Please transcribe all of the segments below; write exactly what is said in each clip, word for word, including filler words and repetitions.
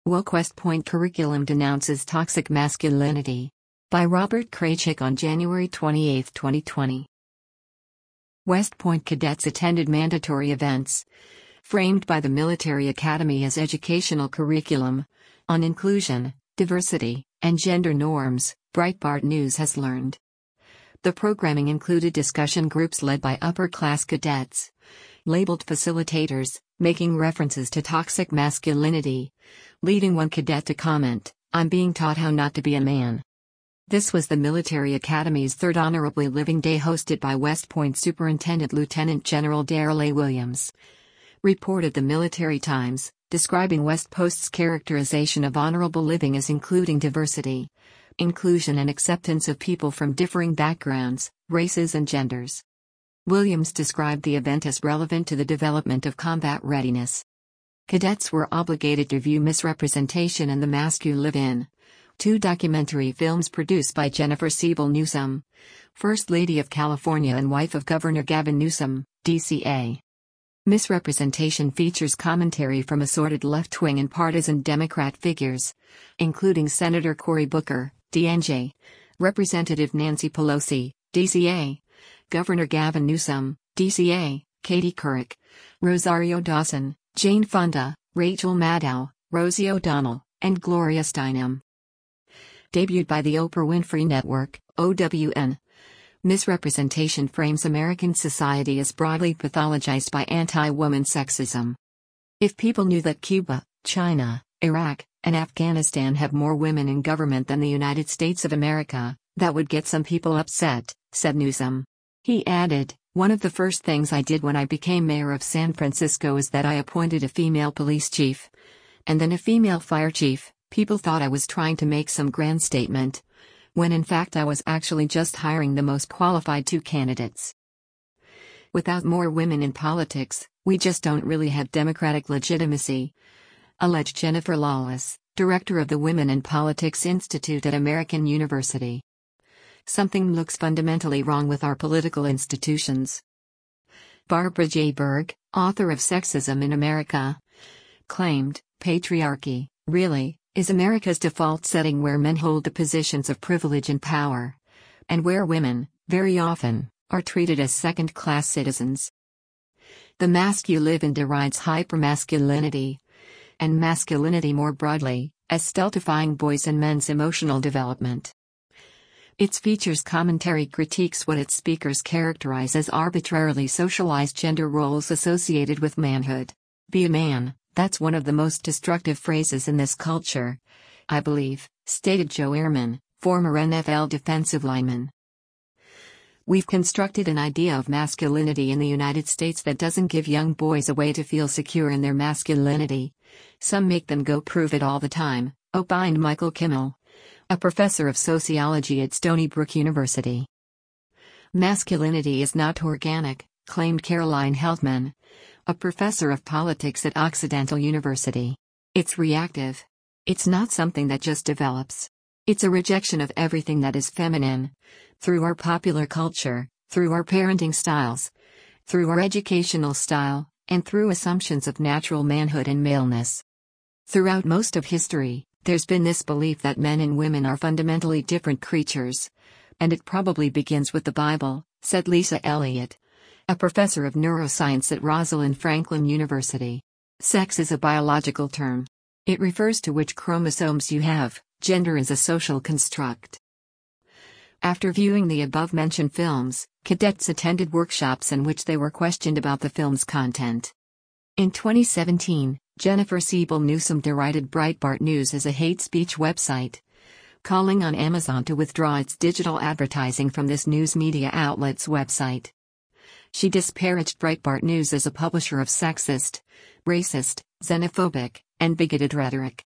Woke West Point Curriculum Denounces Toxic Masculinity. By Robert Kraychik on January twenty-eighth, twenty twenty. West Point cadets attended mandatory events, framed by the military academy as educational curriculum, on inclusion, diversity, and gender norms, Breitbart News has learned. The programming included discussion groups led by upper-class cadets, labeled facilitators, making references to toxic masculinity, leading one cadet to comment, "I'm being taught how not to be a man." This was the Military Academy's third Honorably Living Day, hosted by West Point Superintendent Lieutenant General Daryl A. Williams. Reported the Military Times, describing West Point's characterization of honorable living as including diversity, inclusion and acceptance of people from differing backgrounds, races and genders. Williams described the event as relevant to the development of combat readiness. Cadets were obligated to view Misrepresentation and the Mask You Live In, two documentary films produced by Jennifer Siebel Newsom, First Lady of California and wife of Governor Gavin Newsom, D C A. Misrepresentation features commentary from assorted left-wing and partisan Democrat figures, including Senator Cory Booker, D N J, Representative Nancy Pelosi, D C A, Governor Gavin Newsom, D C A, Katie Couric, Rosario Dawson, Jane Fonda, Rachel Maddow, Rosie O'Donnell, and Gloria Steinem. Debuted by the Oprah Winfrey Network, O W N. Misrepresentation frames American society as broadly pathologized by anti-woman sexism. If people knew that Cuba, China, Iraq, and Afghanistan have more women in government than the United States of America, that would get some people upset, said Newsom. He added, "One of the first things I did when I became mayor of San Francisco is that I appointed a female police chief. And then a female fire chief. People thought I was trying to make some grand statement, when in fact I was actually just hiring the most qualified two candidates. Without more women in politics, we just don't really have democratic legitimacy," alleged Jennifer Lawless, director of the Women in Politics Institute at American University. "Something looks fundamentally wrong with our political institutions." Barbara J. Berg, author of Sexism in America, claimed, "Patriarchy, really, is America's default setting where men hold the positions of privilege and power, and where women, very often, are treated as second-class citizens. The mask you live in derides hypermasculinity, and masculinity more broadly, as stultifying boys' and men's emotional development. Its features commentary critiques what its speakers characterize as arbitrarily socialized gender roles associated with manhood. Be a man, that's one of the most destructive phrases in this culture, I believe," stated Joe Ehrman, former N F L defensive lineman. "We've constructed an idea of masculinity in the United States that doesn't give young boys a way to feel secure in their masculinity. Some make them go prove it all the time," opined Michael Kimmel, a professor of sociology at Stony Brook University. "Masculinity is not organic," claimed Caroline Heltman, a professor of politics at Occidental University. "It's reactive. It's not something that just develops. It's a rejection of everything that is feminine, through our popular culture, through our parenting styles, through our educational style, and through assumptions of natural manhood and maleness. Throughout most of history, there's been this belief that men and women are fundamentally different creatures, and it probably begins with the Bible," said Lisa Elliott, a professor of neuroscience at Rosalind Franklin University. "Sex is a biological term. It refers to which chromosomes you have. Gender is a social construct." After viewing the above-mentioned films, cadets attended workshops in which they were questioned about the film's content. In twenty seventeen, Jennifer Siebel Newsom derided Breitbart News as a hate speech website, calling on Amazon to withdraw its digital advertising from this news media outlet's website. She disparaged Breitbart News as a publisher of sexist, racist, xenophobic, and bigoted rhetoric.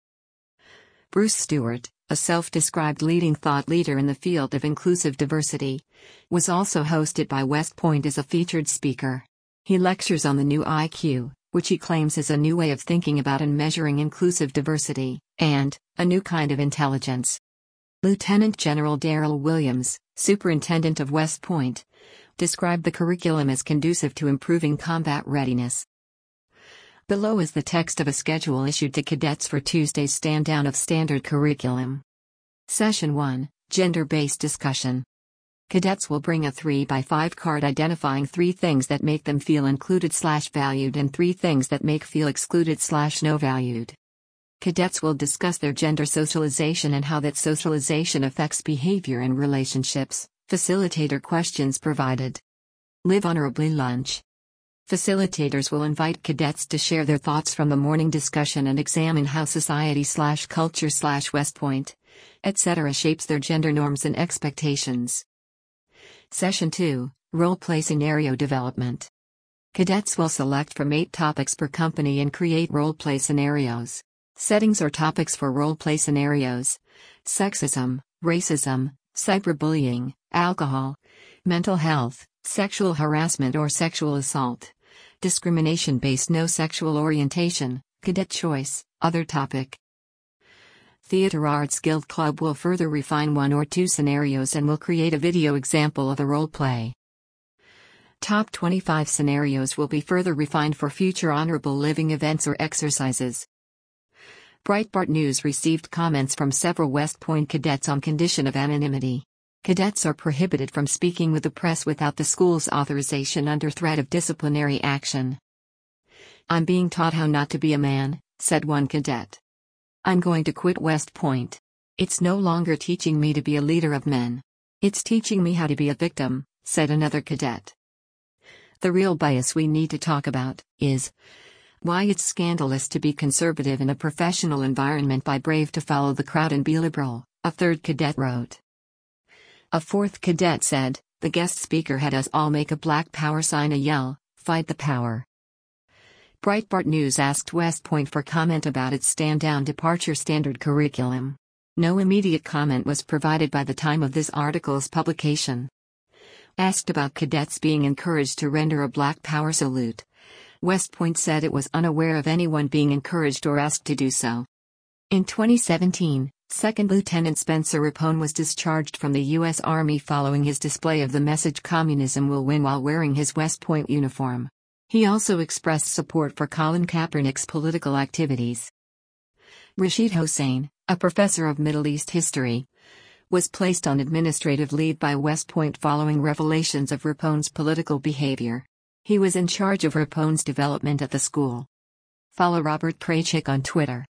Bruce Stewart, a self-described leading thought leader in the field of inclusive diversity, was also hosted by West Point as a featured speaker. He lectures on the new I Q, which he claims is a new way of thinking about and measuring inclusive diversity, and a new kind of intelligence. Lieutenant General Daryl Williams, superintendent of West Point, described the curriculum as conducive to improving combat readiness. Below is the text of a schedule issued to cadets for Tuesday's stand-down of standard curriculum. Session one, Gender-Based Discussion. Cadets will bring a three by five card identifying three things that make them feel included slash valued and three things that make feel excluded slash no valued. Cadets will discuss their gender socialization and how that socialization affects behavior and relationships. Facilitator questions provided. Live Honorably lunch. Facilitators will invite cadets to share their thoughts from the morning discussion and examine how society slash culture slash West Point, et cetera shapes their gender norms and expectations. Session two, Role-Play Scenario Development. Cadets will select from eight topics per company and create role-play scenarios. Settings or topics for role-play scenarios: sexism, racism, cyberbullying, alcohol, mental health, sexual harassment or sexual assault, discrimination based no sexual orientation, cadet choice, other topic. Theatre Arts Guild Club will further refine one or two scenarios and will create a video example of a role play. Top twenty-five scenarios will be further refined for future honorable living events or exercises. Breitbart News received comments from several West Point cadets on condition of anonymity. Cadets are prohibited from speaking with the press without the school's authorization under threat of disciplinary action. "I'm being taught how not to be a man," said one cadet. "I'm going to quit West Point. It's no longer teaching me to be a leader of men. It's teaching me how to be a victim," said another cadet. The real bias we need to talk about is why it's scandalous to be conservative in a professional environment but brave to follow the crowd and be liberal, a third cadet wrote. A fourth cadet said, "The guest speaker had us all make a black power sign and yell, 'Fight the power.'" Breitbart News asked West Point for comment about its stand-down departure standard curriculum. No immediate comment was provided by the time of this article's publication. Asked about cadets being encouraged to render a black power salute, West Point said it was unaware of anyone being encouraged or asked to do so. In twenty seventeen, Second Lieutenant Spencer Rapone was discharged from the U S Army following his display of the message "Communism will win" while wearing his West Point uniform. He also expressed support for Colin Kaepernick's political activities. Rashid Hossain, a professor of Middle East history, was placed on administrative leave by West Point following revelations of Rapone's political behavior. He was in charge of Rapone's development at the school. Follow Robert Kraychik on Twitter.